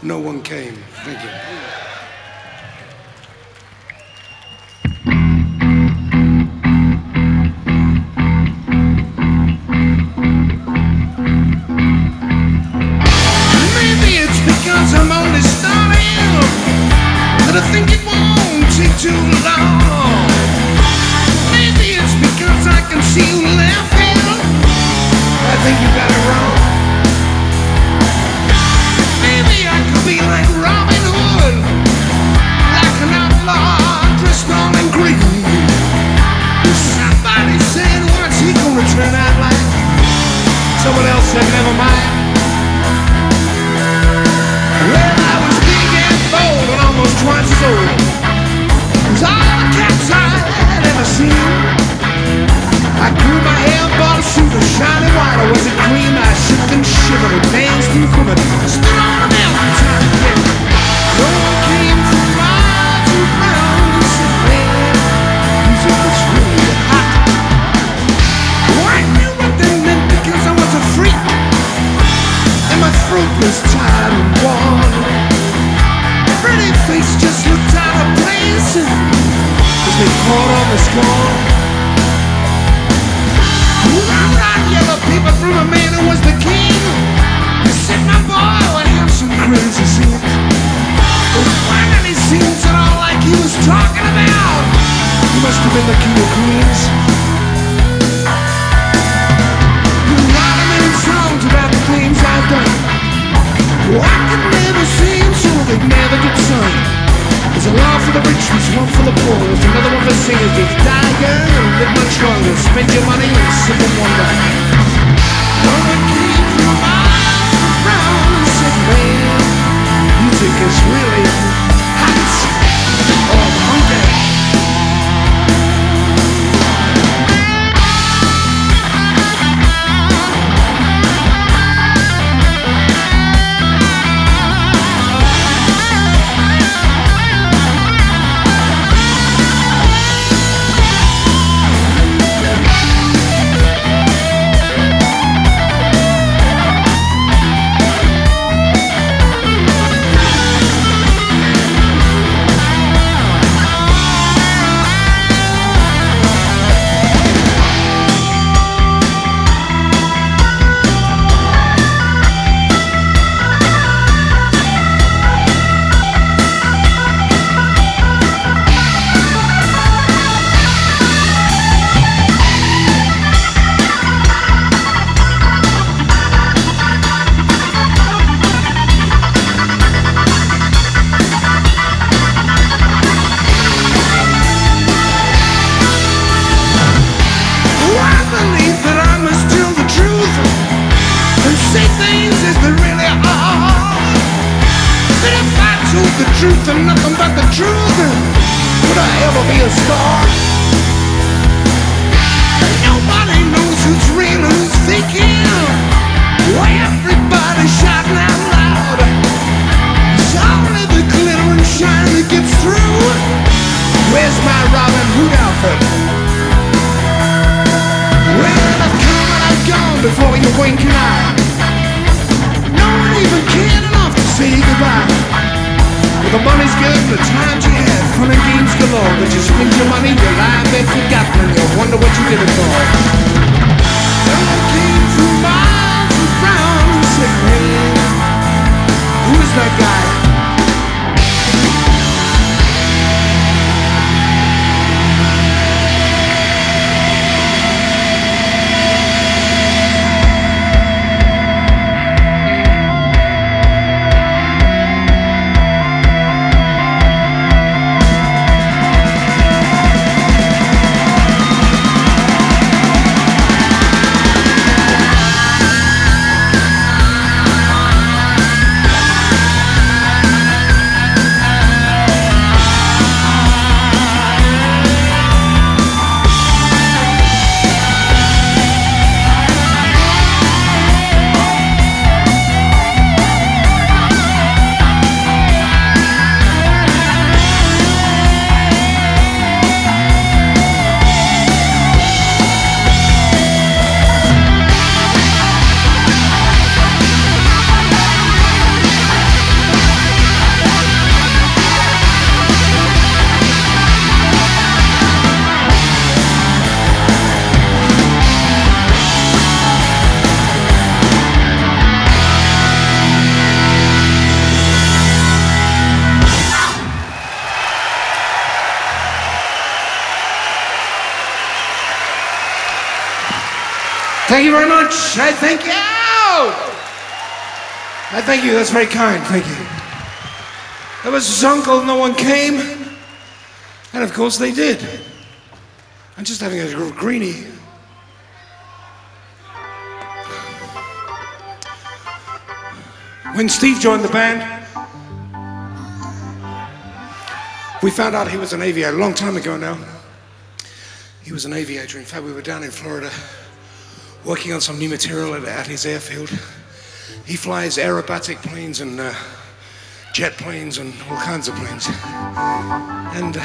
no one came. Thank you. Maybe it's because I'm only starting, that I think it won't take too long. Maybe it's because I can see you laughing. I think you got it wrong. Maybe I could be like Robin Hood, like an outlaw dressed all in green. Somebody said, what's he gonna turn out like? Someone else said, never mind. Well, I was big and bold and almost twice as old as all the cats I had ever seen. I grew my hair, bought a suit of shiny white. I was a cream, I shook and shivered and danced and quivered. Stood on a mountain trying to get. No one came from miles around and said, man, music is really hot. Oh, I knew what that meant because I was a freak, and my throat was tired and worn. Pretty face just looked out of place as they caught on the scorn. Round yellow paper from a man who was the king. He said my boy would have some crazy scenes. But finally seems at all like he was talking about. He must have been the king of queens. He wrote a million songs about the things I've done. Oh, I could never sing so they'd never get sung. There's a law for the rich, there's one for the poor. There's another one for singers. There's die young and live much longer. Spend your money in simple wonder. No one came from miles around and said, man, music is really hot or funky. Truth and nothing but the truth. Would I ever be a star? Nobody knows who's real and who's faking. Why everybody's shouting out loud? It's only the glitter and shine that gets through. Where's my Robin Hood outfit? Well, I've come and I've gone before you wink an eye. No one even cared enough to say goodbye. Well, the money's good, the times you had, fun and games galore. But you spend your money, your life ain't forgotten, and you wonder what you did it for. Someone came through miles around and said, hey, who's that guy? Thank you very much. I thank you. I thank you. That's very kind. Thank you. There was his uncle. No one came. And of course they did. I'm just having a greenie. When Steve joined the band, we found out he was an aviator a long time ago now. He was an aviator. In fact, we were down in Florida working on some new material at his airfield. He flies aerobatic planes and jet planes and all kinds of planes. And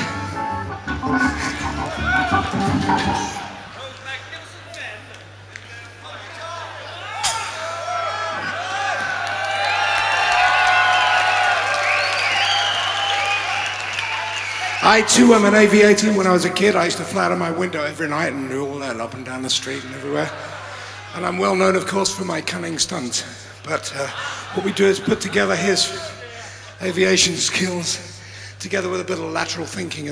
I too am an aviator. When I was a kid, I used to fly out of my window every night and do all that up and down the street and everywhere. And I'm well known, of course, for my cunning stunts. But what we do is put together his aviation skills together with a bit of lateral thinking.